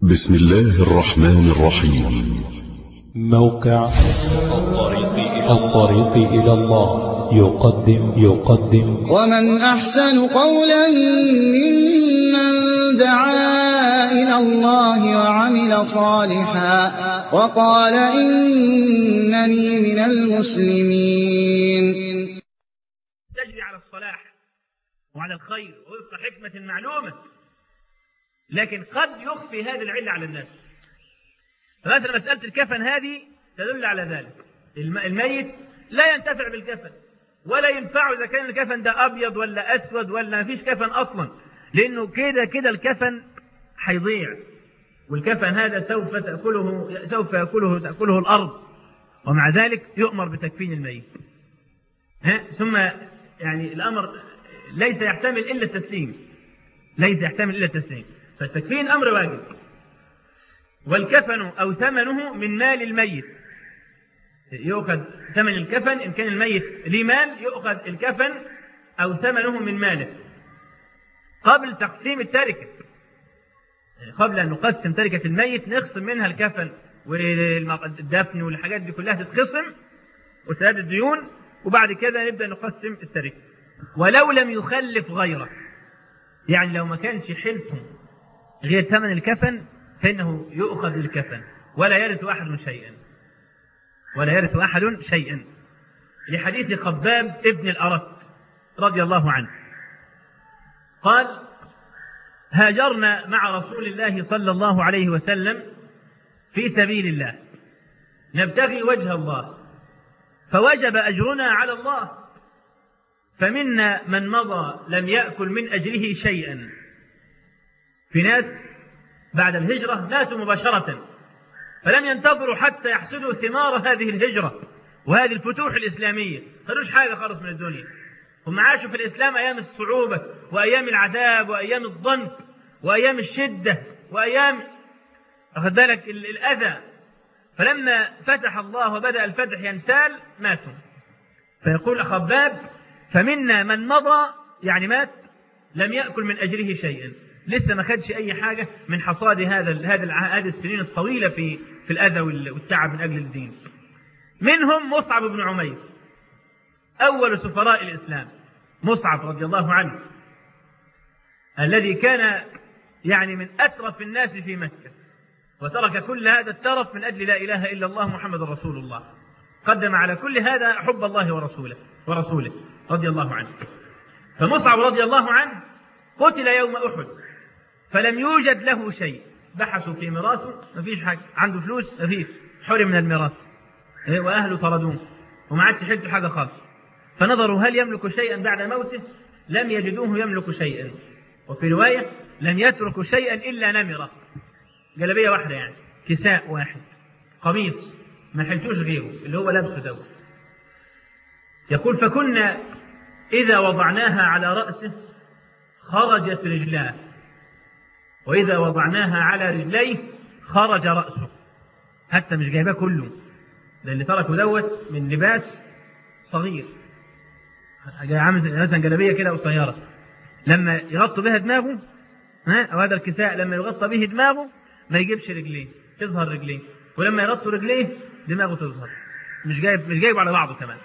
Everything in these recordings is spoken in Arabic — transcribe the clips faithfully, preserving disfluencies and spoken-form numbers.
بسم الله الرحمن الرحيم. موقع الطريق إلى, الطريق إلى الله يقدم يقدم ومن أحسن قولا ممن دعا إلى الله وعمل صالحا وقال إنني من المسلمين. تجري على الصلاح وعلى الخير ووفق حكمة معلومة، لكن قد يخفي هذه العلة على الناس. فمثلا مسألة الكفن هذه تدل على ذلك. الميت لا ينتفع بالكفن ولا ينفعه إذا كان الكفن ده أبيض ولا أسود ولا ما فيش كفن أصلا، لأنه كده كده الكفن حيضيع، والكفن هذا سوف تأكله سوف يأكله تأكله الأرض، ومع ذلك يؤمر بتكفين الميت. ها ثم يعني الأمر ليس يحتمل إلا التسليم، ليس يحتمل إلا التسليم، فالتكفين أمر واجب. والكفن أو ثمنه من مال الميت، يؤخذ ثمن الكفن إن كان الميت ليه مال، يؤخذ الكفن أو ثمنه من ماله قبل تقسيم التركة. قبل أن نقسم تركة الميت نقسم منها الكفن والدفن والحاجات دي كلها تتخصم وسداد الديون، وبعد كده نبدأ نقسم التركة. ولو لم يخلف غيره، يعني لو ما كانش حلفه غير ثمن الكفن فإنه يؤخذ الكفن ولا يرث أحد شيئا، ولا يرث أحد شيئا لحديث خباب ابن الأرت رضي الله عنه قال: هاجرنا مع رسول الله صلى الله عليه وسلم في سبيل الله نبتغي وجه الله، فوجب أجرنا على الله، فمنا من مضى لم يأكل من أجره شيئا. في ناس بعد الهجرة ماتوا مباشرة فلم ينتظروا حتى يحصدوا ثمار هذه الهجرة وهذه الفتوح الإسلامية، ما خدوش حاجة خالص من الدنيا. هم عاشوا في الإسلام أيام الصعوبة وأيام العذاب وأيام الضنك وأيام الشدة وأيام أخذ بالك الأذى، فلما فتح الله وبدأ الفتح ينسال ماتوا. فيقول خباب: فمنا من مضى، يعني مات، لم يأكل من أجره شيئا، لسه ما خدش أي حاجة من حصاد هذا هذا هذه السنين الطويلة في في الأذى والتعب من أجل الدين. منهم مصعب بن عمير أول سفراء الإسلام، مصعب رضي الله عنه الذي كان يعني من أترف الناس في مكة، وترك كل هذا الترف من أجل لا إله إلا الله محمد رسول الله، قدم على كل هذا حب الله ورسوله ورسوله رضي الله عنه. فمصعب رضي الله عنه قتل يوم أحد فلم يوجد له شيء، بحثوا في ميراثه ما فيش حاجة، عنده فلوس ما فيش، حرم من الميراث وأهله طردوه وما عادش حلته حاجة خالص. فنظروا هل يملك شيئا بعد موته، لم يجدوه يملك شيئا. وفي رواية لم يترك شيئا إلا نمرة، جلبية واحدة يعني، كساء واحد، قميص ما حلتوش غيره اللي هو لابسه دوت. يقول: فكنا إذا وضعناها على رأسه خرجت رجلاه، وإذا وضعناها على رجليه خرج رأسه، حتى مش جايباه كله، ده اللي تركه دوت من لباس صغير، عامل مثلا جلبية كده قصيرة لما يغطوا بها دماغه، ها، أو هذا الكساء لما يغطى به دماغه ما يجيبش رجليه، تظهر رجليه، ولما يغطوا رجليه دماغه تظهر، مش جايب مش جايب على بعضه كمان.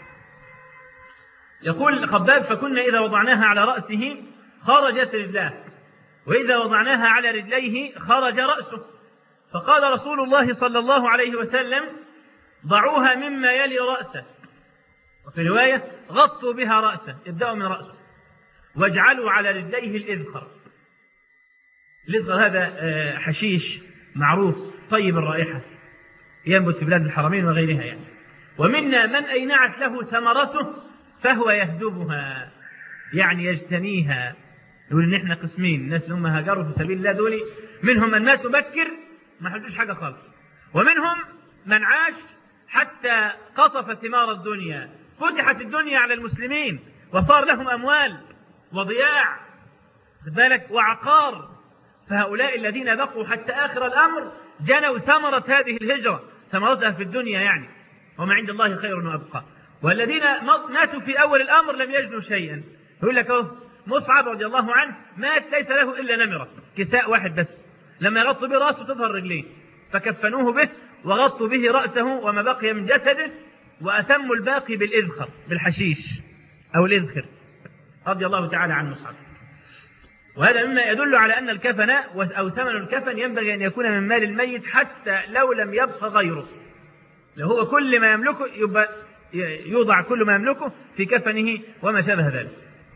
يقول خباب: فكنا إذا وضعناها على رأسه خرجت رجلاه، وإذا وضعناها على رجليه خرج رأسه. فقال رسول الله صلى الله عليه وسلم: ضعوها مما يلي رأسه، وفي رواية: غطوا بها رأسه، ابدأوا من رأسه، واجعلوا على رجليه الإذخر. الإذخر هذا حشيش معروف طيب الرائحة، ينبت في بلاد الحرمين وغيرها يعني. ومنا من أينعت له ثمرته فهو يهدبها، يعني يجتنيها. يقول إن إحنا قسمين، الناس اللي هم هاجروا في سبيل الله دول، منهم من مات مبكر ما حدوش حاجة خالص، ومنهم من عاش حتى قطف ثمار الدنيا، فتحت الدنيا على المسلمين وصار لهم أموال وضياع بالك وعقار. فهؤلاء الذين بقوا حتى آخر الأمر جنوا ثمرة هذه الهجرة، ثمرتها في الدنيا يعني، وما عند الله خير وأبقى. والذين ماتوا في أول الأمر لم يجدوا شيئا. يقول لك أهو مصعب رضي الله عنه مات ليس له إلا نمرة، كساء واحد بس، لما يغطوا به رأسه تظهر رجليه، فكفنوه به وغطوا به رأسه وما بقي من جسده، وأتموا الباقي بالإذخر، بالحشيش أو الإذخر، رضي الله تعالى عن مصعب. وهذا مما يدل على أن الكفن أو ثمن الكفن ينبغي أن يكون من مال الميت حتى لو لم يبق غيره. لو هو كل ما يملكه يبقى يوضع كل ما يملكه في كفنه وما شابه ذلك.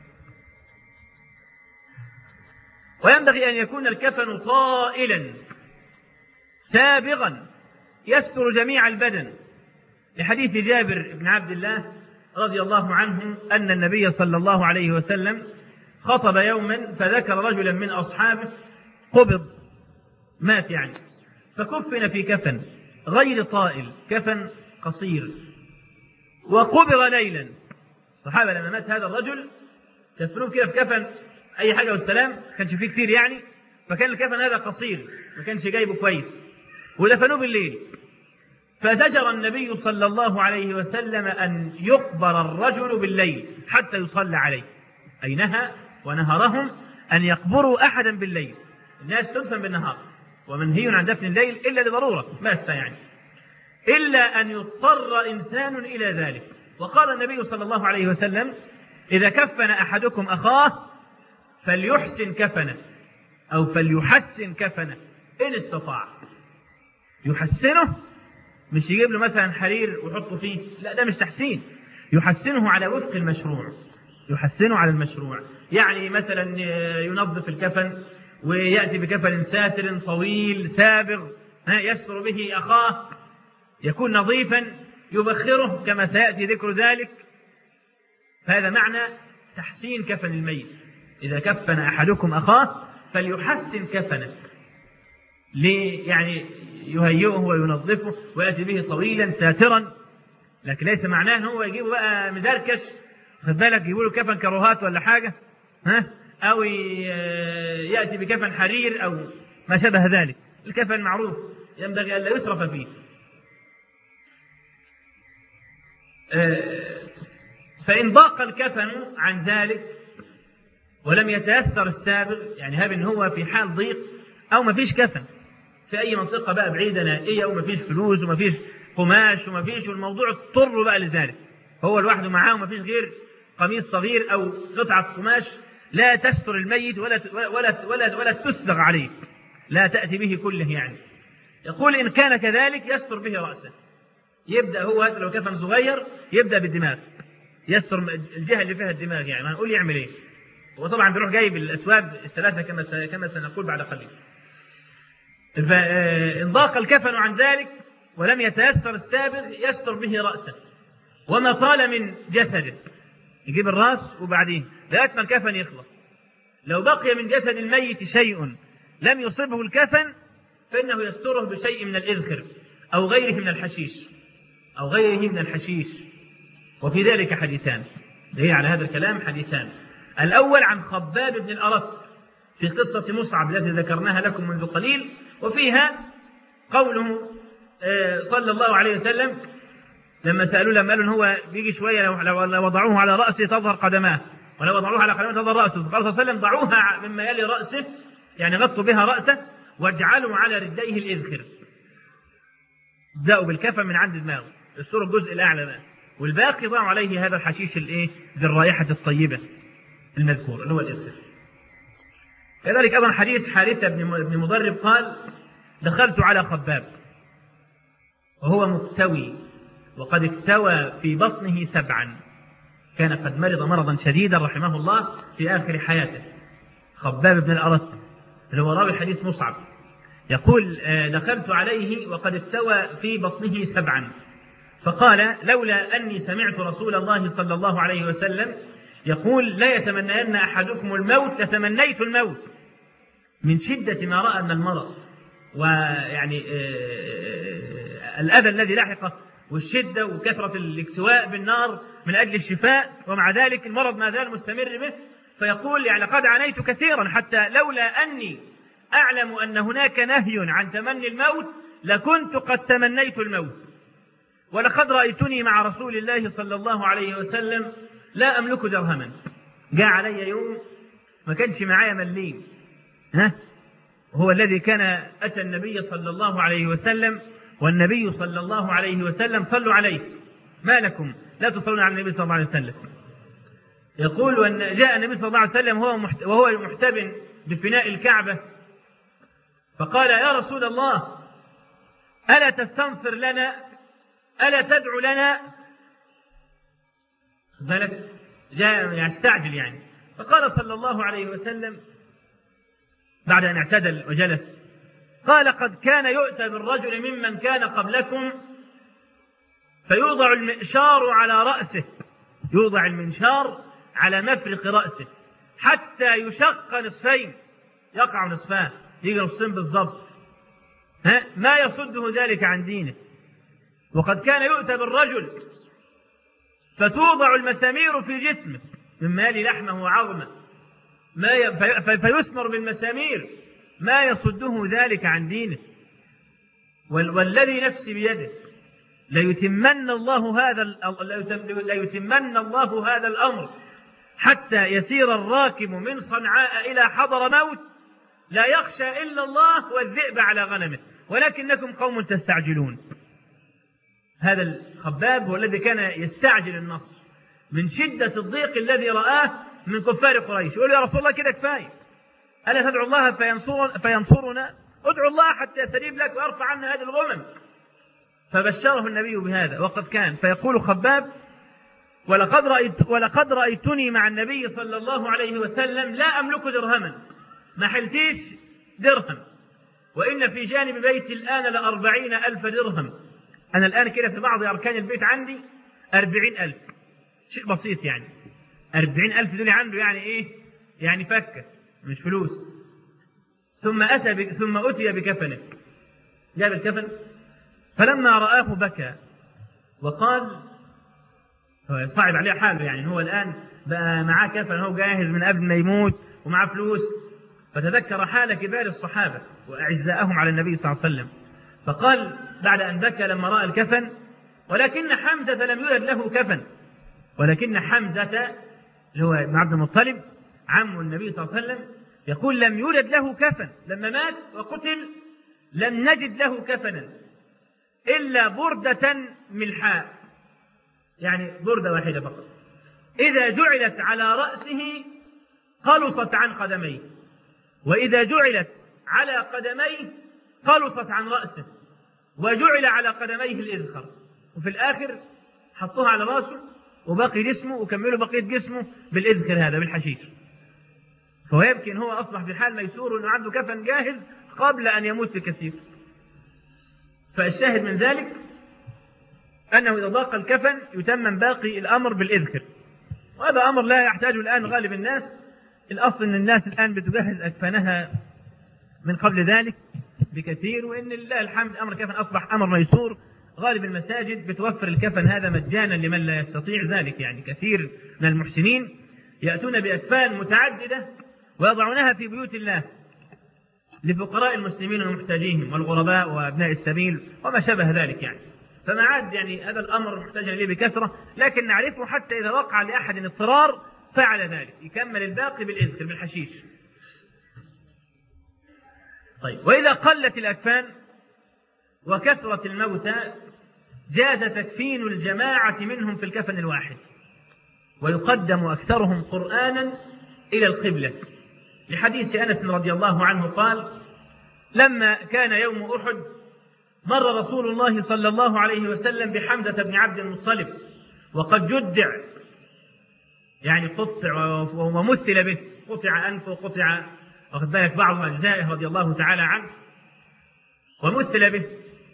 وينبغي أن يكون الكفن طائلا سابغا يستر جميع البدن، لحديث جابر بن عبد الله رضي الله عنه أن النبي صلى الله عليه وسلم خطب يوما فذكر رجلا من أصحابه قبض، مات يعني، فكفن في كفن غير طائل، كفن قصير، وقبض ليلا. الصحابة لما مات هذا الرجل كفنوه كده في كفن أي حاجة والسلام، ما كانش فيه كتير يعني، فكان الكفن هذا قصير ما كانش جايبه كويس، ودفنوه بالليل. فزجر النبي صلى الله عليه وسلم أن يقبر الرجل بالليل حتى يصلى عليه، أي نهى ونهرهم أن يقبروا أحدا بالليل. الناس تدفن بالنهار ومنهي عن دفن الليل إلا لضرورة ماسة يعني، إلا أن يضطر إنسان إلى ذلك. وقال النبي صلى الله عليه وسلم: إذا كفن أحدكم أخاه فليحسن كفنه أو فليحسن كفنه إن استطاع. يحسنه مش يجيب له مثلا حرير ويحطه فيه، لا، ده مش تحسين، يحسنه على وفق المشروع، يحسنه على المشروع. يعني مثلا ينظف الكفن ويأتي بكفن ساتر طويل سابغ يستر به أخاه، يكون نظيفا، يبخره كما سيأتي ذكر ذلك. فهذا معنى تحسين كفن الميت. إذا كفن أحدكم أخاه فليحسن كفنه، ليه؟ يعني يهيئه وينظفه ويأتي به طويلا ساترا، لكن ليس معناه أنه هو يجيبه بقى مدركش، خد بالك، يجيبوا له كفن كروهات ولا حاجة، ها، أو يأتي بكفن حرير أو ما شابه ذلك. الكفن معروف ينبغي أن لا يسرف فيه. فإن ضاق الكفن عن ذلك ولم يتيسر السابغ، يعني هذا إن هو في حال ضيق أو ما فيش كفن في أي منطقة بقى بعيدة نائية، وما فيش فلوس وما فيش قماش وما فيش، والموضوع اضطر بقى لذلك، هو لوحده معاه وما فيش غير قميص صغير أو قطعة قماش لا تستر الميت ولا ولا ولا ولا تسبغ عليه، لا تأتي به كله يعني. يقول إن كان كذلك يستر به رأسه، يبدأ هو لو كفن صغير يبدأ بالدماغ، يستر الجهة اللي فيها الدماغ، يعني ما نقول يعمل إيه. وطبعا بيروح جايب الأسواب الثلاثة كما كما سنقول بعد قليل. فإن ضاق الكفن عن ذلك ولم يتيسر السابغ يستر به رأسه وما طال من جسده، يجيب الرأس وبعدين لغاية ما الكفن يخلص. لو بقي من جسد الميت شيء لم يصبه الكفن فإنه يستره بشيء من الإذخر أو غيره من الحشيش أو غيره من الحشيش. وفي ذلك حديثان، هي على هذا الكلام حديثان. الأول عن خباب بن الأرت في قصة مصعب التي ذكرناها لكم منذ قليل، وفيها قوله صلى الله عليه وسلم لما سألوا لما قالوا هو بيجي شوية لو وضعوه على رأسه تظهر قدماه ولو وضعوه على قدماه تظهر رأسه، فقال صلى الله عليه وسلم ضعوها مما يلي رأسه، يعني غطوا بها رأسه، واجعلوا على رديه الإذخر، ابدأوا بالكفن من عند دماغه، السور الجزء الأعلى بقى، والباقي ضعوا عليه هذا الحشيش الايه ذي الرائحة الطيبة المذكور اللي هو الإذخر. كذلك أيضا حديث حارثة بن مضرب قال دخلت على خباب وهو مكتوي وقد اكتوى في بطنه سبعا، كان قد مرض مرضا شديدا رحمه الله في آخر حياته. خباب بن الأرت اللي هو راوي حديث مصعب يقول دخلت عليه وقد اكتوى في بطنه سبعا، فقال لولا أني سمعت رسول الله صلى الله عليه وسلم يقول لا يتمنين أحدكم الموت لتمنيت الموت من شدة ما رأى من المرض، ويعني الأذى الذي لحقه والشدة وكثرة الاكتواء بالنار من أجل الشفاء، ومع ذلك المرض ما زال مستمر به. فيقول يعني قد عانيت كثيرا حتى لولا أني أعلم أن هناك نهي عن تمني الموت لكنت قد تمنيت الموت، ولقد رأيتني مع رسول الله صلى الله عليه وسلم لا أملك درهما، جاء علي يوم ما كانش معايا مليم، ها هو الذي كان أتى النبي صلى الله عليه وسلم والنبي صلى الله عليه وسلم صلوا عليه، ما لكم لا تصلون على النبي صلى الله عليه وسلم. يقول أن جاء النبي صلى الله عليه وسلم وهو محتبن بفناء الكعبة، فقال يا رسول الله ألا تستنصر لنا، ألا تدعو لنا؟ ذلك جاء يستعجل يعني. فقال صلى الله عليه وسلم بعد أن اعتدل وجلس، قال قد كان يؤتى بالرجل ممن كان قبلكم فيوضع المئشار على رأسه، يوضع المنشار على مفرق رأسه حتى يشق نصفين، يقع نصفان، يجي نصفين بالضبط، ها ما يصده ذلك عن دينه. وقد كان يؤتى بالرجل فتوضع المسامير في جسمه من مال لحمه وعظمه، ما ي... في... فيثمر بالمسامير ما يصده ذلك عن دينه. وال... والذي نفسي بيده ليتمن الله هذا ال... ليتمن الله هذا الأمر حتى يسير الراكب من صنعاء إلى حضر موت لا يخشى إلا الله والذئب على غنمه، ولكنكم قوم تستعجلون. هذا الخباب هو الذي كان يستعجل النصر من شدة الضيق الذي رآه من كفار قريش، يقول يا رسول الله كده كفاية، ألا تدعو الله فينصر فينصرنا؟ ادعو الله حتى يستجيب لك ويرفع عنا هذه الغمم. فبشره النبي بهذا. وقد كان فيقول خباب ولقد رأيت ولقد رأيتني مع النبي صلى الله عليه وسلم لا أملك درهما، ما حلتيش درهم، وإن في جانب بيتي الآن لأربعين ألف درهم. أنا الآن كده في بعض أركان البيت عندي أربعين ألف، شيء بسيط يعني. أربعين ألف دول عنده يعني إيه؟ يعني فكة مش فلوس. ثم أتى ب... ثم أتي بكفنه، جاب الكفن فلما رآه بكى وقال، صعب عليه حاله يعني، هو الآن بقى معاه كفن، هو جاهز من قبل ما يموت ومعاه فلوس. فتذكر حال كبار الصحابة وأعزائهم على النبي صلى الله عليه وسلم، فقال بعد أن بكى لما رأى الكفن ولكن حمزة لم يولد له كفن، ولكن حمزة اللي هو ابن عبد المطلب عم النبي صلى الله عليه وسلم يقول لم يولد له كفن، لما مات وقتل لم نجد له كفنا إلا بردة ملحاء، يعني بردة واحدة فقط، إذا جعلت على رأسه قلصت عن قدميه، وإذا جعلت على قدميه قلصت عن رأسه، وجعل على قدميه الإذخر، وفي الآخر حطوها على رأسه وباقي جسمه وكملوا بقية جسمه بالإذخر هذا بالحشيش. فهو يمكن هو أصبح في حال ميسور وأنه عنده كفن جاهز قبل أن يموت بكثير. فالشاهد من ذلك أنه إذا ضاق الكفن يتمم باقي الأمر بالإذخر، وهذا أمر لا يحتاجه الآن غالب الناس. الأصل أن الناس الآن بتجهز أكفانها من قبل ذلك بكثير، وإن لله الحمد أمر الكفن أصبح أمر ميسور. غالب المساجد بتوفر الكفن هذا مجانا لمن لا يستطيع ذلك، يعني كثير من المحسنين يأتون بأكفان متعددة ويضعونها في بيوت الله لفقراء المسلمين ومحتاجيهم والغرباء وأبناء السبيل وما شابه ذلك يعني. فما عاد يعني هذا الأمر محتاج إليه بكثرة، لكن نعرفه حتى إذا وقع لأحد اضطرار فعل ذلك، يكمل الباقي بالإذخر بالحشيش. طيب، وإذا قلت الأكفان وكثرت الموتى جاز تكفين الجماعة منهم في الكفن الواحد، ويقدم أكثرهم قرآنا إلى القبلة، لحديث أنس رضي الله عنه قال لما كان يوم أحد مر رسول الله صلى الله عليه وسلم بحمزة بن عبد المطلب وقد جدع، يعني قطع ومثل به، قطع أنفه وقطع واخد بالك بعض أجزائه رضي الله تعالى عنه ومثل به.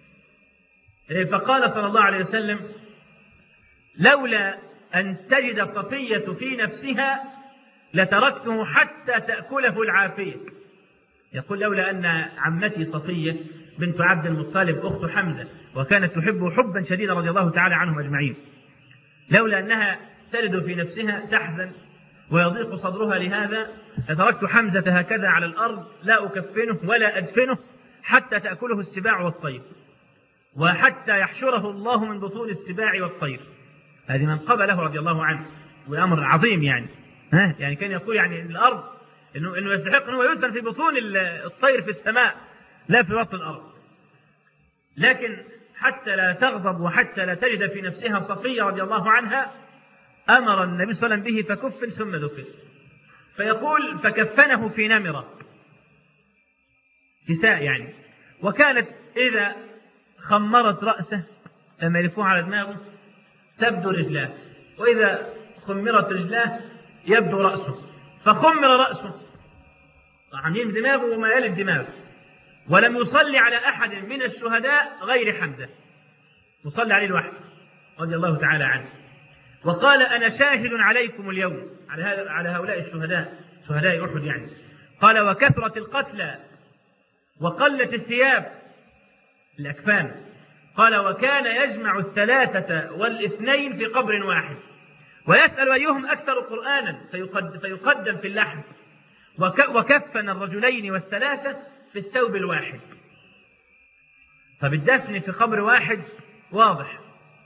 فقال صلى الله عليه وسلم لولا أن تجد صفية في نفسها لتركته حتى تأكله العافية. يقول لولا أن عمتي صفية بنت عبد المطلب أخت حمزة وكانت تحبه حبا شديدا رضي الله تعالى عنهم أجمعين، لولا أنها تلد في نفسها تحزن ويضيق صدرها لهذا لتركت حمزة هكذا على الأرض لا أكفنه ولا أدفنه حتى تأكله السباع والطير، وحتى يحشره الله من بطون السباع والطير. هذه من قبله رضي الله عنه، وأمر عظيم يعني. ها يعني كان يقول يعني الأرض إنه إنه يستحق أنه يدفن في بطون الطير في السماء لا في بطن الأرض. لكن حتى لا تغضب وحتى لا تجد في نفسها صفية رضي الله عنها أمر النبي صلى الله عليه وسلم به فكفن ثم دفن. فيقول فكفنه في نمرة كساء يعني، وكانت إذا خمرت رأسه لما يلفوه على دماغه تبدو رجلاه، وإذا خمرت رجلاه يبدو رأسه، فخمر رأسه عاملين دماغه وما يلي الدماغ. ولم يصلي على أحد من الشهداء غير حمزة، يصلي عليه لوحده رضي الله تعالى عنه. وقال أنا شاهد عليكم اليوم على على هؤلاء الشهداء شهداء أحد يعني. قال وكثرة القتلى وقلة الثياب الأكفان. قال وكان يجمع الثلاثة والاثنين في قبر واحد ويسأل أيهم أكثر قرآنا فيقدم في اللحم. وكفن الرجلين والثلاثة في الثوب الواحد. فبالدفن في قبر واحد واضح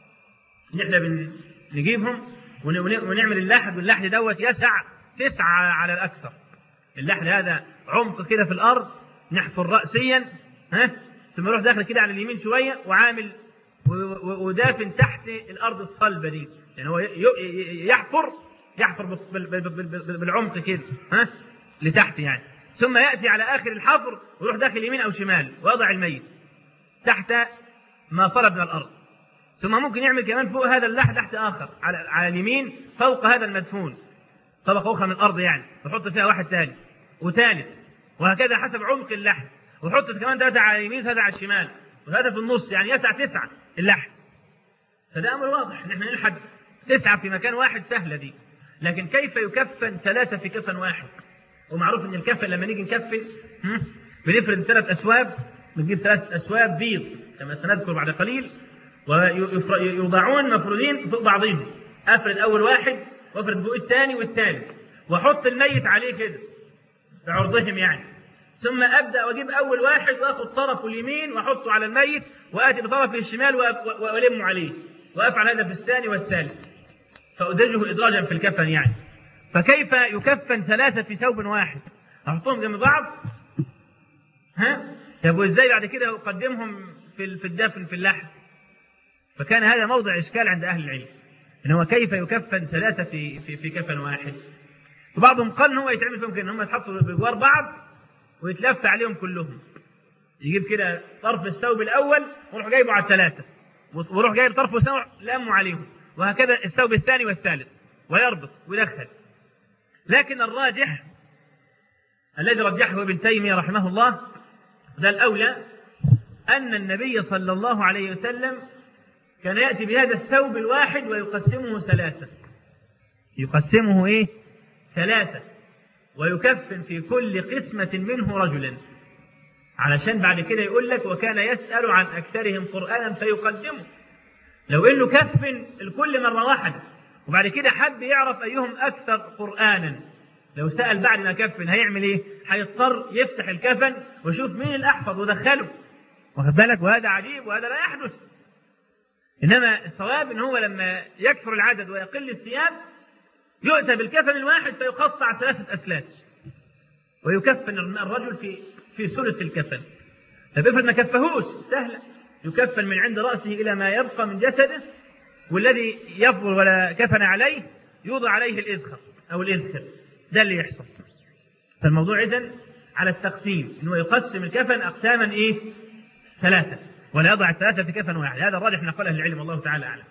نحن بنجيبهم ونعمل اللحد، واللحد دوت يسع تسعة على الأكثر. اللحد هذا عمق كده في الأرض نحفر رأسيا، ها ثم يروح داخل كده على اليمين شوية وعامل ودافن تحت الأرض الصلبة دي، يعني هو يحفر يحفر بالعمق كده ها لتحت يعني، ثم يأتي على آخر الحفر ويروح داخل يمين أو شمال ويضع الميت تحت ما صلب من الأرض. ثم ممكن يعمل كمان فوق هذا اللحد تحت آخر على, على اليمين فوق هذا المدفون طبقة أخرى من الأرض يعني، ويحط فيها واحد ثاني وثالث وهكذا حسب عمق اللحد، ويحط كمان ثلاثة على اليمين ثلاثة على الشمال وهذا في النص، يعني يسع تسعة اللحد. فده أمر واضح نحن نلحد تسعة في مكان واحد سهلة دي، لكن كيف يكفن ثلاثة في كفن واحد؟ ومعروف ان الكفن لما نيجي نكفن بنفرد ثلاث أسواب، بنجيب ثلاث أسواب بيض كما سنذكر بعد قليل، ويوضعون مفروضين فوق بعضهم. أفرد أول واحد وأفرد فوق الثاني والثالث وأحط الميت عليه كده بعرضهم يعني، ثم أبدأ وأجيب أول واحد وأخذ طرفه اليمين وأحطه على الميت وآتي بطرفه الشمال وألمه عليه، وأفعل هذا في الثاني والثالث فأدرجه إدراجا في الكفن يعني. فكيف يكفن ثلاثة في ثوب واحد؟ أحطهم جنب بعض ها؟ طب وإزاي بعد كده أقدمهم في في الدفن في اللحد؟ فكان هذا موضع إشكال عند أهل العلم، إن هو كيف يكفن ثلاثة في في في كفن واحد. وبعضهم قال إن هو يتعمل فيهم كده، إن هم يتحطوا بجوار بعض ويتلف عليهم كلهم، يجيب كده طرف الثوب الأول ويروح جايبه على الثلاثة ويروح جايب طرفه الثاني لامه عليهم، وهكذا الثوب الثاني والثالث ويربط ويدخل. لكن الراجح الذي رجحه ابن تيمية رحمه الله ده الأولى، أن النبي صلى الله عليه وسلم كان يأتي بهذا الثوب الواحد ويقسمه ثلاثة، يقسمه إيه؟ ثلاثة، ويكفن في كل قسمة منه رجلا، علشان بعد كده يقول لك وكان يسأل عن أكثرهم قرآنا فيقدمه. لو إنه كفن الكل مرة واحدة وبعد كده حد يعرف أيهم أكثر قرآنا، لو سأل بعد ما كفن هيعمل إيه؟ هيضطر يفتح الكفن ويشوف مين الأحفظ ودخله، واخد بالك؟ وهذا عجيب وهذا لا يحدث. إنما الصواب إن هو لما يكثر العدد ويقل الثياب يؤتى بالكفن الواحد فيقطع ثلاثة أسلاك ويكفن الرجل في في ثلث الكفن. طب افرض ما كفهوش، سهلة، يكفن من عند رأسه إلى ما يبقى من جسده، والذي يفضل ولا كفن عليه يوضع عليه الإذخر أو الإذخر، ده اللي يحصل. فالموضوع إذن على التقسيم، إنه يقسم الكفن أقساما إيه؟ ثلاثة، ولا يضع الثلاثة في كفن واحد. هذا الراجح نقول أهل العلم والله تعالى أعلم.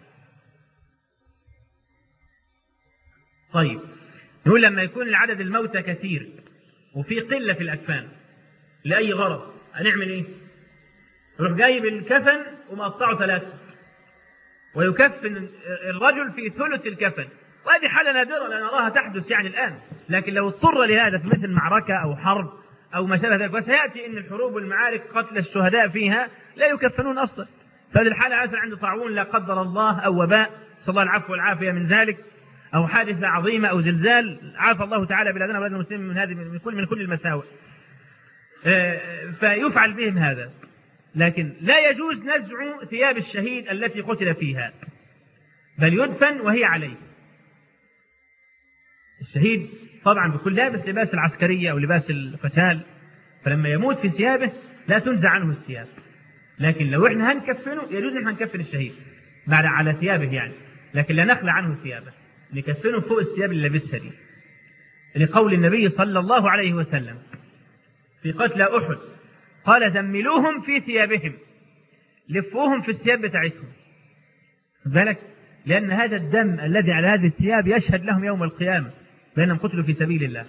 طيب نقول لما يكون العدد الموتى كثير وفي قلة في الأكفان لأي غرض هنعمل إيه؟ نروح جايب الكفن ومقطعه ثلاثة ويكفن الرجل في ثلث الكفن، وهذه حالة نادرة لا نراها تحدث يعني الآن، لكن لو اضطر لهذا في مثل معركة أو حرب أو ما شابه ذلك، وسيأتي أن الحروب والمعارك قتل الشهداء فيها لا يكفنون أصلا. فهذه الحالة مثلا عند طاعون لا قدر الله أو وباء صلى الله العفو والعافية من ذلك، أو حادثة عظيمة أو زلزال عافى الله تعالى بلادنا وبلاد المسلمين من هذه من كل من كل المساوئ، فيفعل بهم هذا. لكن لا يجوز نزع ثياب الشهيد التي قتل فيها، بل يدفن وهي عليه. الشهيد طبعا بكل لابس لباس العسكرية أو لباس القتال، فلما يموت في ثيابه لا تنزع عنه الثياب. لكن لو احنا هنكفنه يجوز ان هنكفن الشهيد بعد على ثيابه يعني، لكن لا نخلع عنه ثيابه، نكفنه فوق الثياب اللي لابسها دي، لقول النبي صلى الله عليه وسلم في قتلى أحد قال زملوهم في ثيابهم، لفوهم في الثياب بتاعتهم. بالك، لأن هذا الدم الذي على هذه الثياب يشهد لهم يوم القيامة بأنهم قتلوا في سبيل الله.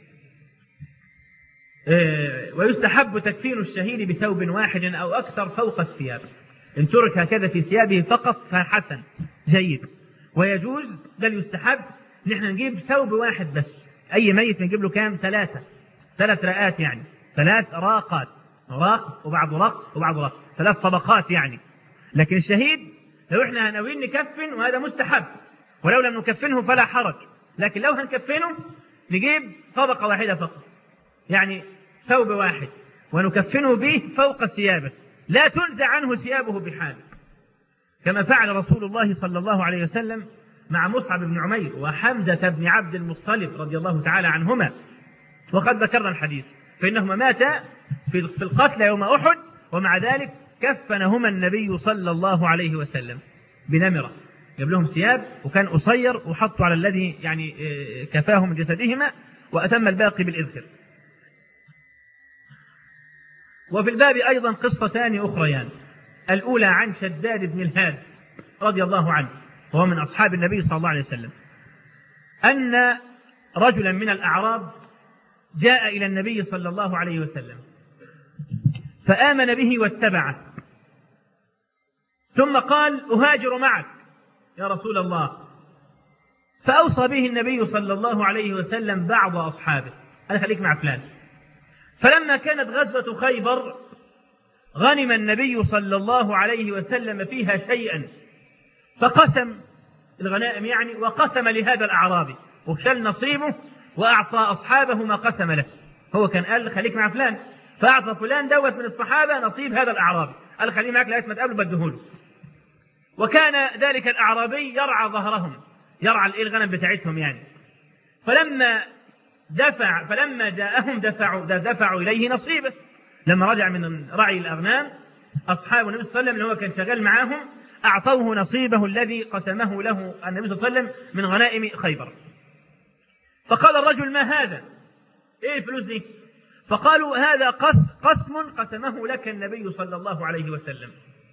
ويستحب تكفين الشهيد بثوب واحد أو أكثر فوق الثياب، إن ترك هكذا في ثيابه فقط فحسن جيد، ويجوز بل يستحب نحن نجيب ثوب واحد بس. أي ميت نجيب له كام؟ ثلاثة ثلاث رقات يعني، ثلاث راقات، راق وبعض رق وبعض رق، ثلاث طبقات يعني. لكن الشهيد لو احنا ناويين نكفن وهذا مستحب، ولو لم نكفنه فلا حرج، لكن لو هنكفنه نجيب طبقة واحدة فقط، يعني ثوب واحد ونكفنه به فوق ثيابه، لا تنزع عنه ثيابه بحال، كما فعل رسول الله صلى الله عليه وسلم مع مصعب بن عمير وحمزة بن عبد المطلب رضي الله تعالى عنهما، وقد ذكرنا الحديث، فإنهما ماتا في القتل يوم أحد، ومع ذلك كفنهما النبي صلى الله عليه وسلم بنمرة، جاب لهم ثياب وكان قصير وحطوا على الذي يعني كفاه من جسدهما، وأتم الباقي بالإذخر. وفي الباب أيضا قصتان أخريان، الأولى عن شداد بن الهاد رضي الله عنه وهو من أصحاب النبي صلى الله عليه وسلم، أن رجلا من الأعراب جاء إلى النبي صلى الله عليه وسلم فآمن به واتبعه، ثم قال أهاجر معك يا رسول الله، فأوصى به النبي صلى الله عليه وسلم بعض أصحابه، أنا خليك مع فلان. فلما كانت غزوة خيبر غنم النبي صلى الله عليه وسلم فيها شيئا، فقسم الغنائم يعني، وقسم لهذا الأعرابي وشل نصيبه وأعطى أصحابه ما قسم له. هو كان قال خليك مع فلان، فأعطى فلان دوت من الصحابة نصيب هذا الأعرابي، قال خليه معك لغاية ما تقابله بدهوله. وكان ذلك الأعرابي يرعى ظهرهم، يرعى الغنم بتاعتهم يعني. فلما دفع فلما جاءهم دفعوا دفعوا إليه نصيبه. لما رجع من رعي الأغنام أصحاب النبي صلى الله عليه وسلم اللي هو كان شغال معاهم أعطوه نصيبه الذي قسمه له النبي صلى الله عليه وسلم من غنائم خيبر. فقال الرجل ما هذا؟ إيه الفلوس دي؟ فقالوا هذا قسم قسمه لك النبي صلى الله عليه وسلم.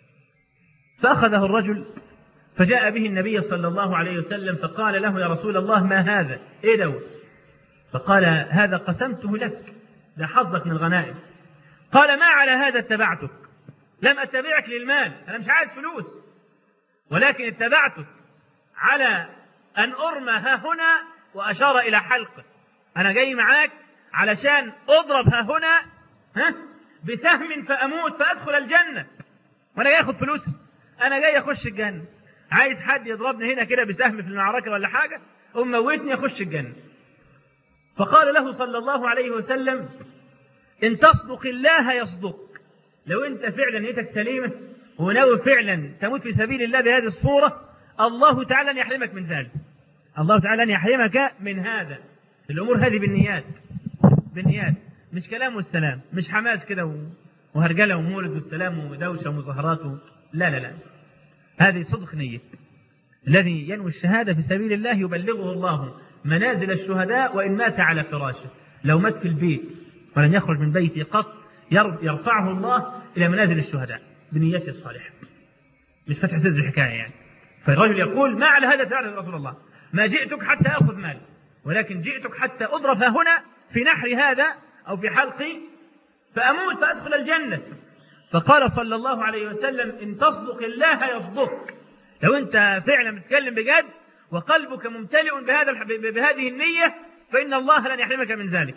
فأخذه الرجل فجاء به النبي صلى الله عليه وسلم فقال له يا رسول الله ما هذا؟ إيه دوت؟ فقال هذا قسمته لك، ده حظك من الغنائم. قال ما على هذا اتبعتك؟ لم أتبعك للمال، أنا مش عايز فلوس، ولكن اتبعتك على أن أرمى ها هنا، وأشار إلى حلقه، أنا جاي معاك علشان أضرب ها هنا ها بسهم فأموت فأدخل الجنة، وأنا جاي أخذ فلوس، أنا جاي أخش الجنة، عايز حد يضربني هنا كده بسهم في المعركة ولا حاجة أم موتني أخش الجنة. فقال له صلى الله عليه وسلم إن تصدق الله يصدق، لو أنت فعلا نيتك سليمة وناوي فعلا تموت في سبيل الله بهذه الصورة، الله تعالى يحرمك من ذلك، الله تعالى يحرمك من هذا. الأمور هذه بالنيات، بالنيات، مش كلام والسلام، مش حماس كده وهرجلة ومولد والسلام ودوشة ومظاهرات، لا لا لا، هذه صدق نية. الذي ينوي الشهادة في سبيل الله يبلغه الله منازل الشهداء وإن مات على فراشه، لو مات في البيت ولن يخرج من بيته قط يرفعه الله إلى منازل الشهداء بنيته الصالحة، مش فتح سد الحكاية يعني. فالرجل يقول ما على هذا فعل رسول الله، ما جئتك حتى أخذ مال، ولكن جئتك حتى أضرب هنا في نحر هذا أو في حلقي فأموت فأدخل الجنة. فقال صلى الله عليه وسلم إن تصدق الله يصدق، لو أنت فعلا بتتكلم بجد وقلبك ممتلئ بهذا بهذه النية فإن الله لن يحرمك من ذلك.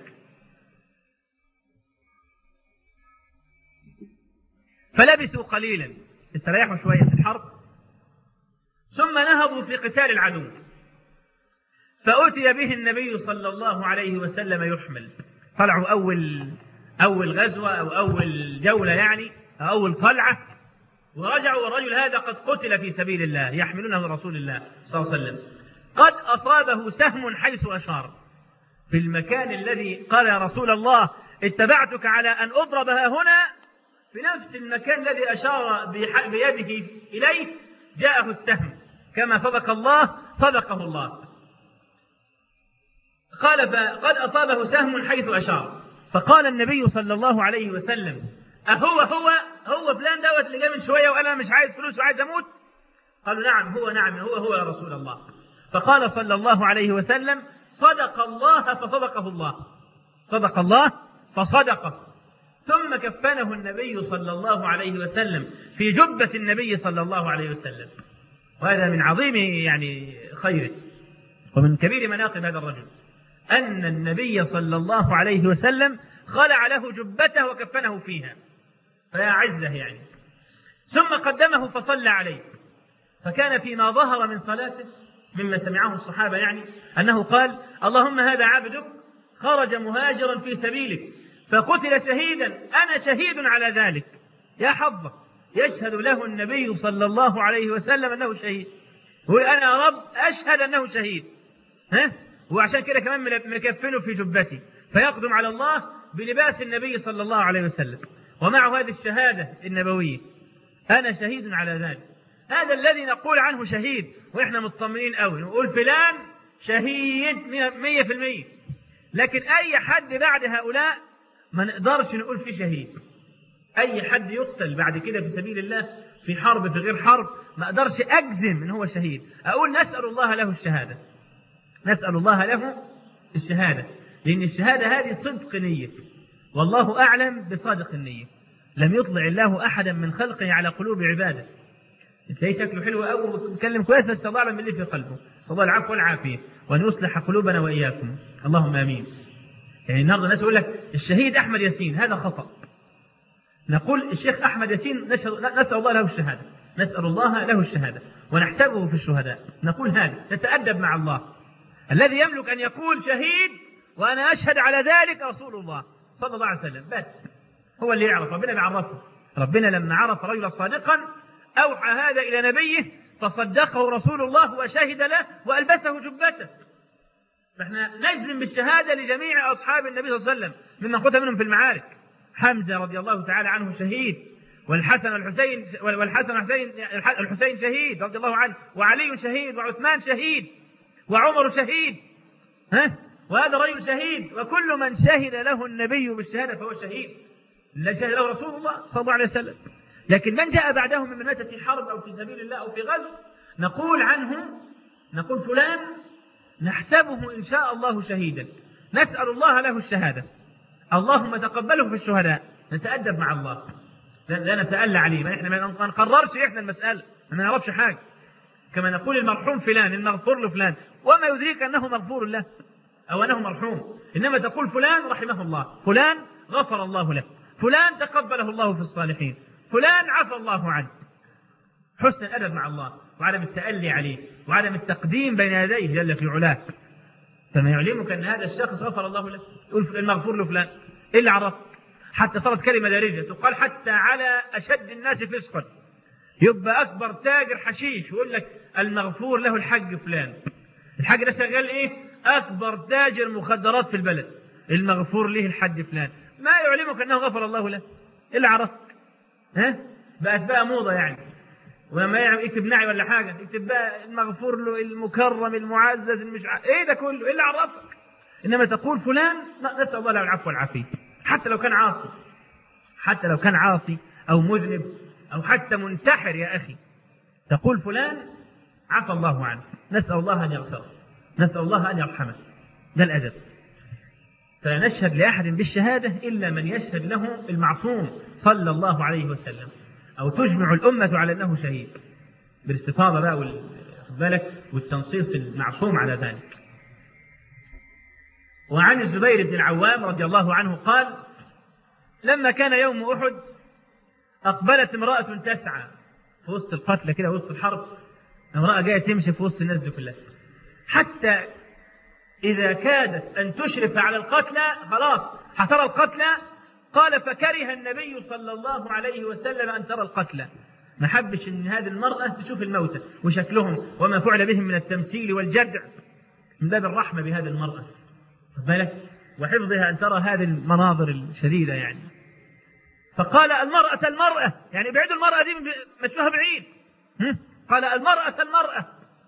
فلبثوا قليلا، استريحوا شوية في الحرب، ثم نهضوا في قتال العدو، فأتي به النبي صلى الله عليه وسلم يحمل. طلعوا أول أول غزوة أو أول جولة يعني أو أول طلعة، ورجعوا والرجل هذا قد قتل في سبيل الله، يحملونه رسول الله صلى الله عليه وسلم، قد أصابه سهم حيث أشار، في المكان الذي قال يا رسول الله اتبعتك على أن أضربها هنا، في نفس المكان الذي أشار بيده إليه جاءه السهم، كما صدق الله صدقه الله. قال فقد أصابه سهم حيث أشار، فقال النبي صلى الله عليه وسلم أهو هو هو فلان دوت اللي جاء من شوية وقال أنا مش عايز فلوس وعايز أموت؟ قالوا نعم هو نعم هو هو يا رسول الله. فقال صلى الله عليه وسلم صدق الله فصدقه الله، صدق الله فصدقه. ثم كفنه النبي صلى الله عليه وسلم في جبة النبي صلى الله عليه وسلم. وهذا من عظيم يعني خيره ومن كبير مناقب هذا الرجل، أن النبي صلى الله عليه وسلم خلع له جبته وكفنه فيها، فيا عزه يعني. ثم قدمه فصلى عليه، فكان فيما ظهر من صلاته مما سمعه الصحابة يعني أنه قال اللهم هذا عبدك خرج مهاجرا في سبيلك فقتل شهيدا، أنا شهيد على ذلك. يا حظه يشهد له النبي صلى الله عليه وسلم أنه شهيد، يقول أنا يا رب أشهد أنه شهيد، ها؟ وعشان كده كمان مكفنه في جبتي، فيقدم على الله بلباس النبي صلى الله عليه وسلم ومعه هذه الشهادة النبوية أنا شهيد على ذلك. هذا الذي نقول عنه شهيد وإحنا مطمئنين قوي، نقول فلان شهيد مية في المية. لكن أي حد بعد هؤلاء ما نقدرش نقول فيه شهيد. أي حد يقتل بعد كده في سبيل الله في حرب في غير حرب ما أقدرش أجزم إن هو شهيد، أقول نسأل الله له الشهادة، نسأل الله له الشهادة، لأن الشهادة هذه صدق نية، والله أعلم بصادق النية. لم يطلع الله أحدا من خلقه على قلوب عباده. تلاقي شكله حلو قوي ويتكلم كويس بس الله من اللي في قلبه. الله العفو والعافية وأن يصلح قلوبنا وإياكم، اللهم آمين. يعني النهارده الناس يقول لك الشهيد أحمد ياسين، هذا خطأ. نقول الشيخ أحمد ياسين نسأل الله له الشهادة، نسأل الله له الشهادة ونحسبه في الشهداء، نقول هذا نتأدب مع الله. الذي يملك أن يقول شهيد وأنا أشهد على ذلك رسول الله صلى الله عليه وسلم، بس هو اللي يعرف، ربنا بيعرفه. ربنا لما عرف رجلا صادقا أوحى هذا إلى نبيه فصدقه رسول الله وشهد له وألبسه جبته. فإحنا نجزم بالشهادة لجميع أصحاب النبي صلى الله عليه وسلم ممن قتل منهم في المعارك. حمزة رضي الله تعالى عنه شهيد، والحسن والحسين والحسن والحسين الحسين شهيد رضي الله عنه، وعلي شهيد، وعثمان شهيد، وعمر شهيد، ها؟ وهذا رجل شهيد، وكل من شهد له النبي بالشهادة فهو شهيد، لا شهد له رسول الله صلى الله عليه وسلم. لكن من جاء بعدهم من مات في حرب أو في سبيل الله أو في غزو نقول عنه، نقول فلان نحسبه إن شاء الله شهيدا، نسأل الله له الشهادة، اللهم تقبله في الشهداء. نتأدب مع الله، لا نتألى عليه، ما احنا ما نقررش احنا المسألة، ما نعرفش حاجة. كما نقول المرحوم فلان المغفور له فلان، وما يدريك أنه مغفور له أو أنه مرحوم، إنما تقول فلان رحمه الله، فلان غفر الله له، فلان تقبله الله في الصالحين، فلان عفى الله عنه. حسن الأدب مع الله وعدم التألي عليه وعدم التقديم بين يديه جل في علاه. فما يعلمك أن هذا الشخص غفر الله له، يقول المغفور له فلان، إيه اللي عرف؟ حتى صارت كلمة دارجة تقال حتى على أشد الناس فسقا. يبقى أكبر تاجر حشيش ويقول لك المغفور له الحج فلان، الحج ده شغال إيه؟ أكبر تاجر مخدرات في البلد، المغفور له الحج فلان. ما يعلمك أنه غفر الله له؟ إيه اللي عرفك؟ ها؟ بقت بقى موضة يعني، ولما يكتب نعي ولا حاجة يكتب بقى المغفور له المكرم المعزز المش ع... إيه ده كله؟ إيه اللي عرفك؟ إنما تقول فلان نسأل الله له العفو والعافية، حتى لو كان عاصي، حتى لو كان عاصي أو مذنب أو حتى منتحر يا أخي، تقول فلان عفى الله عنه، نسأل الله أن يغفره، نسأل الله أن يرحمه. ده الأدب. فلا نشهد لأحد بالشهادة إلا من يشهد له المعصوم صلى الله عليه وسلم، أو تجمع الأمة على أنه شهيد بالاستفاضة بقى والبالك والتنصيص المعصوم على ذلك. وعن الزبير بن العوام رضي الله عنه قال لما كان يوم أحد أقبلت امرأة تسعى في وسط القتلى كده وسط الحرب، امرأة جاية تمشي في وسط الناس دي كلها، حتى إذا كادت أن تشرف على القتلى خلاص هترى القتلى، قال فكره النبي صلى الله عليه وسلم أن ترى القتلى، ما حبش أن هذه المرأة تشوف الموتى وشكلهم وما فعل بهم من التمثيل والجدع، من باب الرحمة بهذه المرأة. بالك وحفظها أن ترى هذه المناظر الشديدة يعني. فقال المرأة المرأة، يعني بعيدوا المرأة دي مشوها بعيد. قال المرأة المرأة.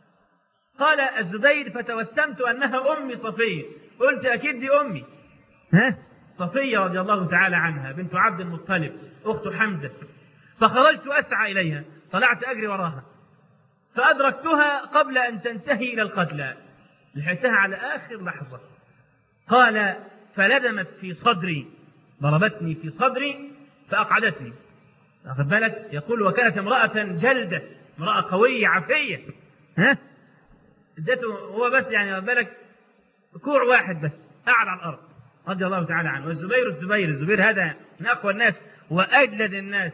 قال الزبير فتوسمت أنها أمي صفية، قلت أكيد دي أمي ها صفية رضي الله تعالى عنها بنت عبد المطلب أخت حمزة. فخرجت أسعى إليها، طلعت أجري وراها فأدركتها قبل أن تنتهي إلى القتلى، لحقتها على آخر لحظة. قال فلدمت في صدري، ضربتني في صدري فأقعدتني. أخذ بالك يقول وكانت امرأة جلدة، امرأة قوية عفية ها ادته هو بس يعني أخذ بالك كوع واحد بس قعد على الأرض رضي الله تعالى عنه. والزبير الزبير الزبير هذا من أقوى الناس وأجلد الناس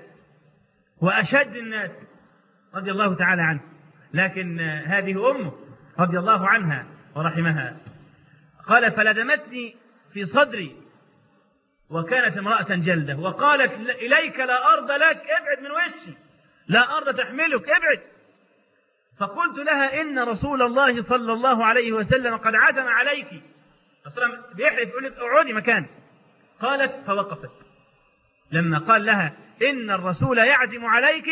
وأشد الناس رضي الله تعالى عنه، لكن هذه أمه رضي الله عنها ورحمها. قال فلدمتني في صدري وكانت امرأة جلدة، وقالت إليك لا أرض لك، ابعد من وشي، لا أرض تحملك، ابعد. فقلت لها إن رسول الله صلى الله عليه وسلم قد عزم عليك، أصلا بيحلف يقول لك اقعدي مكانك. قالت فوقفت. لما قال لها إن الرسول يعزم عليك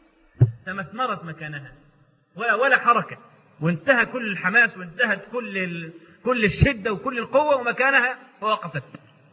تمسمرت مكانها ولا ولا حركة، وانتهى كل الحماس وانتهت كل ال... كل الشدة وكل القوة ومكانها ووقفت.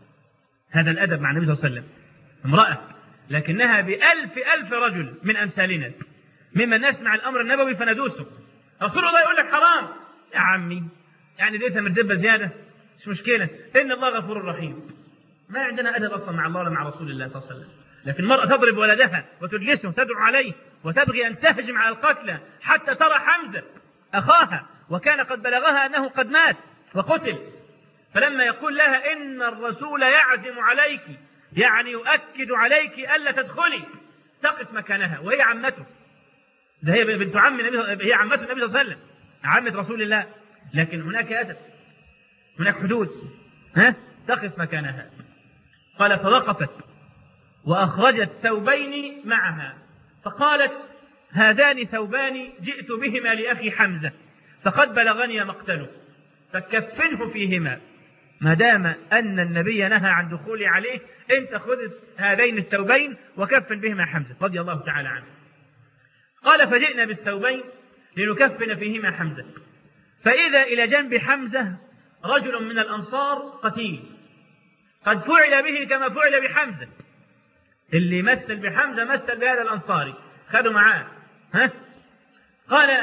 هذا الأدب مع النبي صلى الله عليه وسلم. امرأة لكنها بألف ألف رجل من أمثالنا ممن نسمع الأمر النبوي فندوسه. رسول الله يقول لك حرام يا عمي، يعني ديتها مرتبة زيادة مش مشكلة، إن الله غفور رحيم. ما عندنا أدب أصلا مع الله ولا مع رسول الله صلى الله عليه وسلم. لكن المرأة تضرب ولدها وتجلسه وتدعو عليه وتبغي أن تهجم على القتلى حتى ترى حمزة أخاها، وكان قد بلغها أنه قد مات وقتل. فلما يقول لها إن الرسول يعزم عليك، يعني يؤكد عليك ألا تدخلي، تقف مكانها وهي عمته. ده هي بنت عم النبي، هي عمته النبي صلى الله عليه وسلم، عمة رسول الله، لكن هناك أدب، هناك حدود ها تقف مكانها. قال فوقفت وأخرجت ثوبين معها فقالت هذان ثوبان جئت بهما لأخي حمزة فقد بلغني مقتله فكفنه فيهما، ما دام أن النبي نهى عن دخول عليه انت خذ هذين الثوبين وكفن بهما حمزة رضي الله تعالى عنه. قال فجئنا بالثوبين لنكفن فيهما حمزة، فإذا إلى جنب حمزة رجل من الأنصار قتيل قد فعل به كما فعل بحمزة، اللي مثل بحمزة مثل بهذا الأنصاري خدوا معاه ها. قال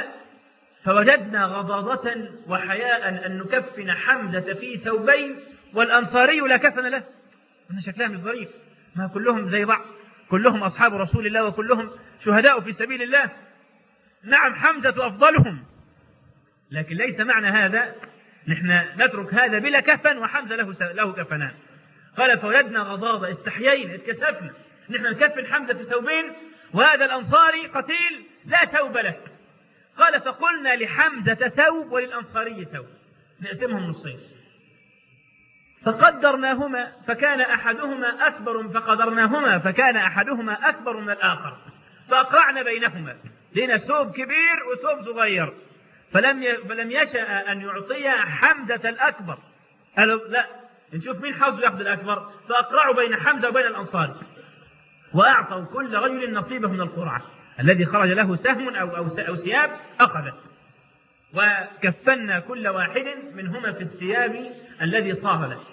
فوجدنا غضاضة وحياء أن نكفن حمزة في ثوبين والأنصاري لا كفن له. أنا شكلها مش ظريف، ما كلهم زي بعض، كلهم أصحاب رسول الله وكلهم شهداء في سبيل الله. نعم حمزة أفضلهم، لكن ليس معنى هذا نحن نترك هذا بلا كفن وحمزة له له كفنان. قال فوجدنا غضاضة، استحيينا اتكسفنا نحن نكفن حمزة في ثوبين وهذا الأنصاري قتيل لا ثوب له. قال فقلنا لحمزة ثوب وللأنصاري ثوب، نقسمهم نصين. فقدرناهما فكان أحدهما أكبر فقدرناهما فكان أحدهما أكبر من الآخر فأقرعنا بينهما، لنا ثوب كبير وثوب صغير، فلم فلم يشأ أن يعطي حمزة الأكبر، قالوا لا نشوف مين حظه يأخذ الأكبر، فأقرعوا بين حمزة وبين الأنصار وأعطوا كل رجل نصيبه من القرعة، الذي خرج له سهم أو أو ثياب أخذه، وكفنا كل واحد منهما في الثياب الذي صار له.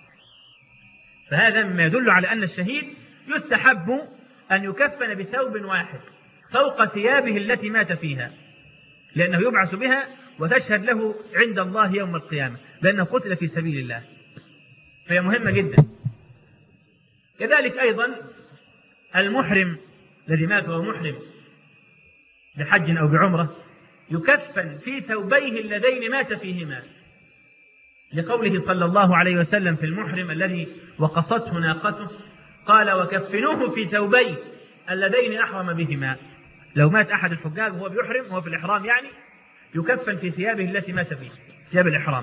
فهذا مما يدل على أن الشهيد يستحب أن يكفن بثوب واحد فوق ثيابه التي مات فيها، لأنه يبعث بها وتشهد له عند الله يوم القيامة لأنه قتل في سبيل الله، فهي مهمة جدا. كذلك أيضا المحرم الذي مات وهو محرم بحج أو بعمرة يكفن في ثوبيه اللذين مات فيهما، لقوله صلى الله عليه وسلم في المحرم الذي وقصته ناقته قال وكفنوه في ثوبيه اللذين أحرم بهما. لو مات أحد الحجاج وهو بيحرم وهو في الإحرام يعني يكفن في ثيابه التي مات فيها، ثياب الإحرام.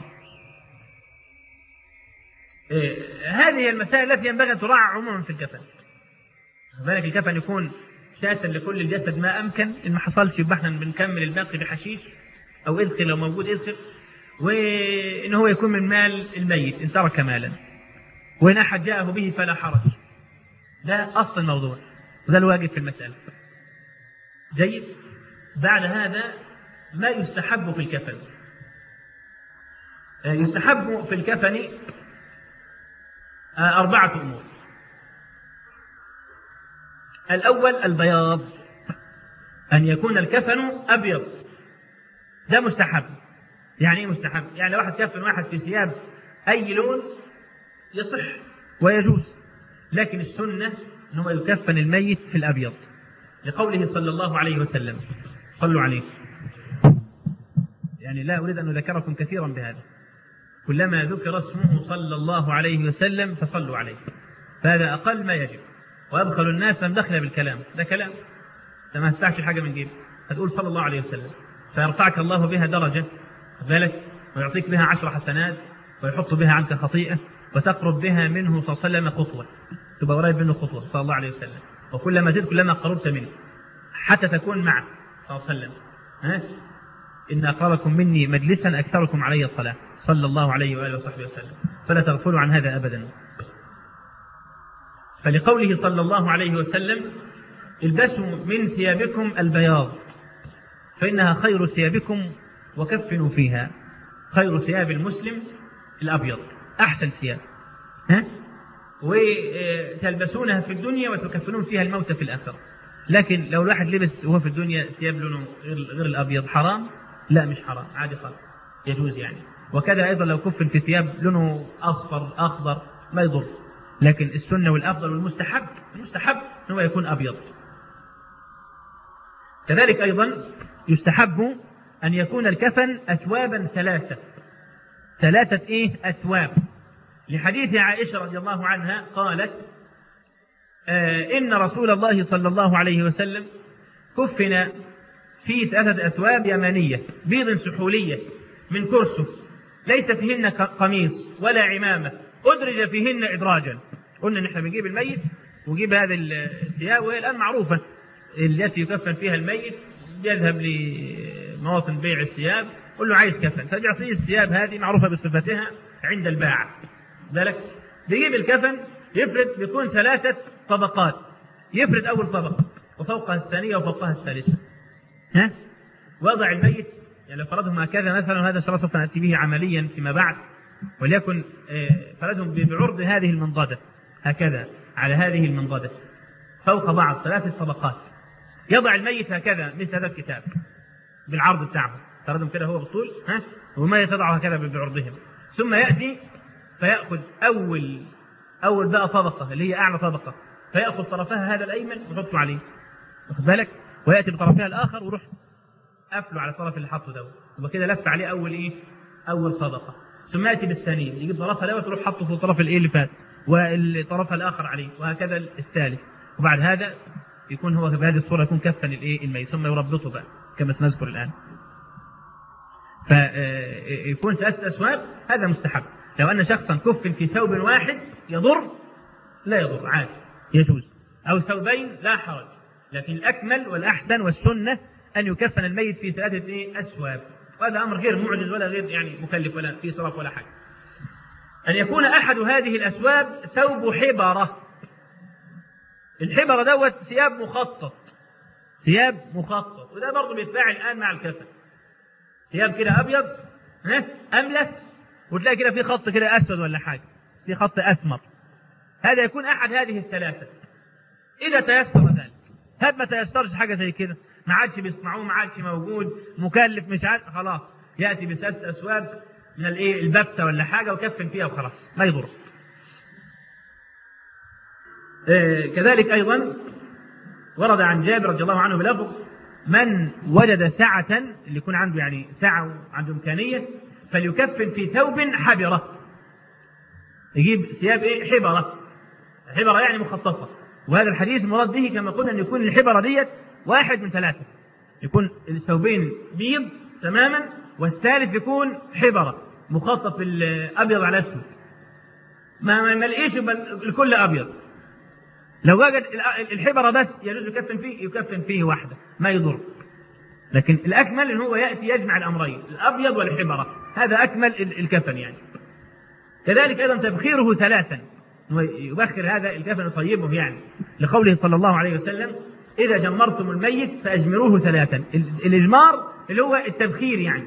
إيه هذه المسائل التي ينبغي أن تراعى عموما في الكفن. بالك الكفن يكون ساتر لكل الجسد ما أمكن، إن ما حصلش يبقى احنا بنكمل الباقي بحشيش أو إذخر لو موجود إذخر، وإن هو يكون من مال الميت إن ترك مالا، وإن أحد جاءه به فلا حرج. ده أصل الموضوع وده الواجب في المسألة. جيد. بعد هذا ما يستحب في الكفن. يستحب في الكفن أربعة أمور. الأول البياض، أن يكون الكفن أبيض، ده مستحب. يعني إيه مستحب؟ يعني لو واحد كفن واحد في ثياب أي لون يصح ويجوز، لكن السنة أنه يكفن الميت في الأبيض لقوله صلى الله عليه وسلم. صلوا عليه. يعني لا أريد أن أذكركم كثيرا بهذا، كلما ذكر اسمه صلى الله عليه وسلم فصلوا عليه، فهذا أقل ما يجب. وأبخل الناس من دخل بالكلام، ده كلام ده ما هتفتحش حاجة من جيب، هتقول صلى الله عليه وسلم فيرفعك الله بها درجة بالك، ويعطيك بها عشر حسنات، ويحط بها عنك خطيئة، وتقرب بها منه صلى الله عليه وسلم خطوة، تبقى قريب منه خطوة صلى الله عليه وسلم، وكلما زدت كلما قربت منه حتى تكون معه صلى الله عليه وسلم. ها؟ إن أقربكم مني مجلسا أكثركم علي الصلاة صلى الله عليه وآله وصحبه وسلم، فلا تغفلوا عن هذا أبدا. فلقوله صلى الله عليه وسلم البسوا من ثيابكم البياض فإنها خير ثيابكم وكفنوا فيها. خير ثياب المسلم الأبيض، أحسن ثياب، ها؟ وتلبسونها في الدنيا وتكفنون فيها الموت في الآخرة. لكن لو الواحد لبس وهو في الدنيا ثياب لونه غير الأبيض حرام؟ لا مش حرام، عادي خالص، يجوز يعني. وكذا أيضا لو كفن في ثياب لونه أصفر أخضر ما يضر، لكن السنة والأفضل والمستحب المستحب هو يكون أبيض. كذلك أيضا يستحب أن يكون الكفن أثوابا ثلاثة، ثلاثة إيه أثواب، لحديث عائشة رضي الله عنها قالت آه إن رسول الله صلى الله عليه وسلم كفن في ثلاثة أثواب يمانية بيض سحولية من كرسف ليس فيهن قميص ولا عمامة أدرج فيهن إدراجا. قلنا نحن بنجيب الميت ونجيب هذه الثياب، وهي الآن معروفة التي يكفن فيها الميت، يذهب لمواطن بيع الثياب قل له عايز كفن، فيعطيه الثياب هذه معروفة بصفتها عند الباعة. ذلك بيجيب الكفن يفرد، بيكون ثلاثة طبقات، يفرد أول طبقة وفوقها الثانية وفوقها الثالثة، ها؟ وضع الميت يعني لو فرضهم هكذا مثلا، هذا سوف نأتي به عمليا فيما بعد، وليكن فرضهم بعرض هذه المنضدة هكذا على هذه المنضدة فوق بعض ثلاثة طبقات، يضع الميت هكذا مثل هذا الكتاب بالعرض بتاعه، فرضهم كده هو بالطول، ها؟ وما يتضعه هكذا بعرضهم، ثم يأتي فيأخذ أول أول بقى طبقة اللي هي أعلى طبقة، فيأخذ طرفها هذا الأيمن ويحطه عليه، واخد بالك، ويأتي بطرفها الآخر ويروح قفله على الطرف اللي حطه دوت، يبقى كده لف عليه أول إيه؟ أول طبقة، ثم يأتي بالثانية يجيب طرفها دوت ويروح حطه في الطرف الإيه اللي فات، والطرفها الآخر عليه، وهكذا الثالث، وبعد هذا يكون هو بهذه الصورة يكون كفن الإيه الميت، ثم يربطه بقى كما سنذكر الآن. فيكون ثلاثة أثواب هذا مستحب. لو أن شخصا كفن في ثوب واحد يضر؟ لا يضر، عادي يجوز، أو ثوبين لا حرج، لكن الأكمل والأحسن والسنة أن يكفن الميت في ثلاثة إيه أثواب، وهذا أمر غير معجز ولا غير يعني مكلف ولا في صرف ولا حاجة. أن يكون أحد هذه الأثواب ثوب حبرة. الحبرة دوت ثياب مخطط، ثياب مخطط، وده برضه بيتباع الآن مع الكفن، ثياب كده أبيض ها أملس، وتلاقي كده في خط كده أسود ولا حاجة، في خط أسمر، هذا يكون أحد هذه الثلاثة إذا تيسر ذلك. هذا ما تيسرش حاجة زي كده، ما عادش بيصنعوه، ما عادش موجود، مكلف مش عارف، خلاص يأتي بثلاثة أثواب من الإيه البتة ولا حاجة وكفن فيها وخلاص ما يضر. إيه كذلك أيضا ورد عن جابر رضي الله عنه بلفظ من وجد سعة، اللي يكون عنده يعني سعة وعنده إمكانية، فليكفن في ثوب حبرة، يجيب ثياب إيه حبرة، حبرة يعني مخططة. وهذا الحديث مراد به كما قلنا أن يكون الحبرة ديت واحد من ثلاثة، يكون الثوبين بيض تماما، والثالث يكون حبرة مخطط بالأبيض على أسود، ما ما لقيش الكل أبيض. لو وجد الحبرة بس يجوز يكفن فيه، يكفن فيه واحدة ما يضر، لكن الأكمل إن هو يأتي يجمع الأمرين الأبيض والحبرة، هذا أكمل الكفن يعني. كذلك أيضا تبخيره ثلاثا، يبخر هذا الكفن يطيبه يعني، لقوله صلى الله عليه وسلم إذا جمرتم الميت فأجمروه ثلاثا. الإجمار اللي هو التبخير يعني.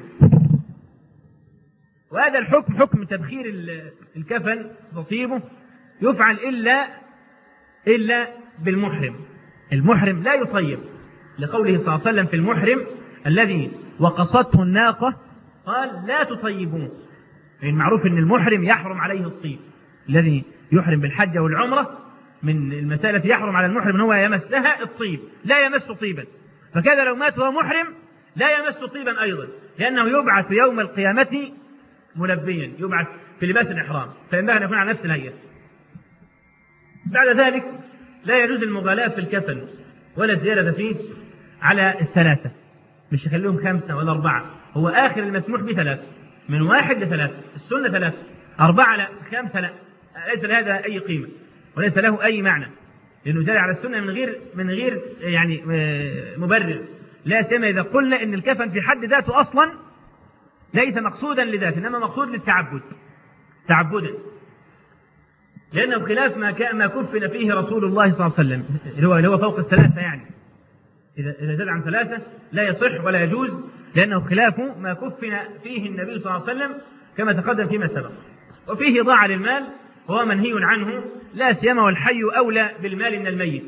وهذا الحكم حكم تبخير الكفن تطيبه يفعل إلا إلا بالمحرم. المحرم لا يطيب، لقوله صلى الله عليه وسلم في المحرم الذي وقصته الناقة قال لا تطيبوه. يعني معروف أن المحرم يحرم عليه الطيب، الذي يحرم بالحج والعمرة من المسائل التي يحرم على المحرم أن هو يمسها الطيب، لا يمس طيبا. فكذا لو مات وهو محرم لا يمس طيبا أيضا، لأنه يبعث يوم القيامة ملبيا، يبعث في لباس الإحرام، فينبغي أن يكون على نفس الهيئة. بعد ذلك لا يجوز المغالاة في الكفن ولا الزيادة فيه على الثلاثة، مش يخليهم خمسة ولا أربعة، هو آخر المسموح به ثلاثة، من واحد لثلاثة، السنة ثلاثة، أربعة لا، خمسة لا، ليس لهذا أي قيمة وليس له أي معنى، لأنه جاء على السنة من غير من غير يعني مبرر، لا سيما إذا قلنا إن الكفن في حد ذاته أصلا ليس مقصودا لذاته، إنما مقصود للتعبد تعبدا، لأنه خلاف ما ما كفن فيه رسول الله صلى الله عليه وسلم اللي هو فوق الثلاثة يعني، إذا إذا زاد عن ثلاثة لا يصح ولا يجوز، لأنه خلاف ما كفن فيه النبي صلى الله عليه وسلم كما تقدم فيما سبق. وفيه ضاع للمال وهو منهي عنه، لا سيما والحي أولى بالمال من الميت.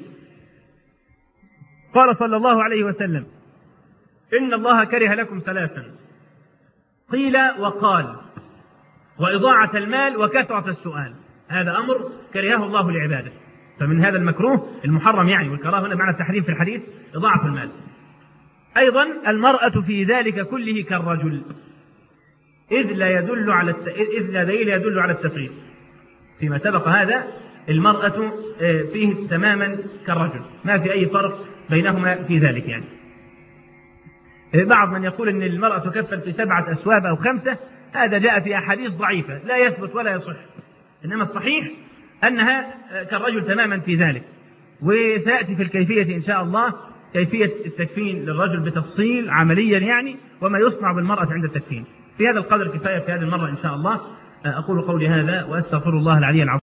قال صلى الله عليه وسلم إن الله كره لكم ثلاثا، قيل وقال وإضاعة المال وكثرة السؤال، هذا أمر كرهه الله لعباده، فمن هذا المكروه المحرم يعني، والكراهة هنا معنى التحريم في الحديث إضاعة المال. أيضا المرأة في ذلك كله كالرجل، إذ لا يدل على الت... إذ لا دليل يدل على التفريق. فيما سبق هذا المرأة فيه تماما كالرجل، ما في أي فرق بينهما في ذلك يعني. بعض من يقول أن المرأة تكفل في سبعة أسواب أو خمسة، هذا جاء في أحاديث ضعيفة لا يثبت ولا يصح، إنما الصحيح أنها كالرجل تماما في ذلك. وسيأتي في الكيفية إن شاء الله كيفية التكفين للرجل بتفصيل عمليا يعني، وما يصنع بالمرأة عند التكفين. في هذا القدر كفاية في هذه المرة إن شاء الله. أقول قولي هذا وأستغفر الله العلي العظيم.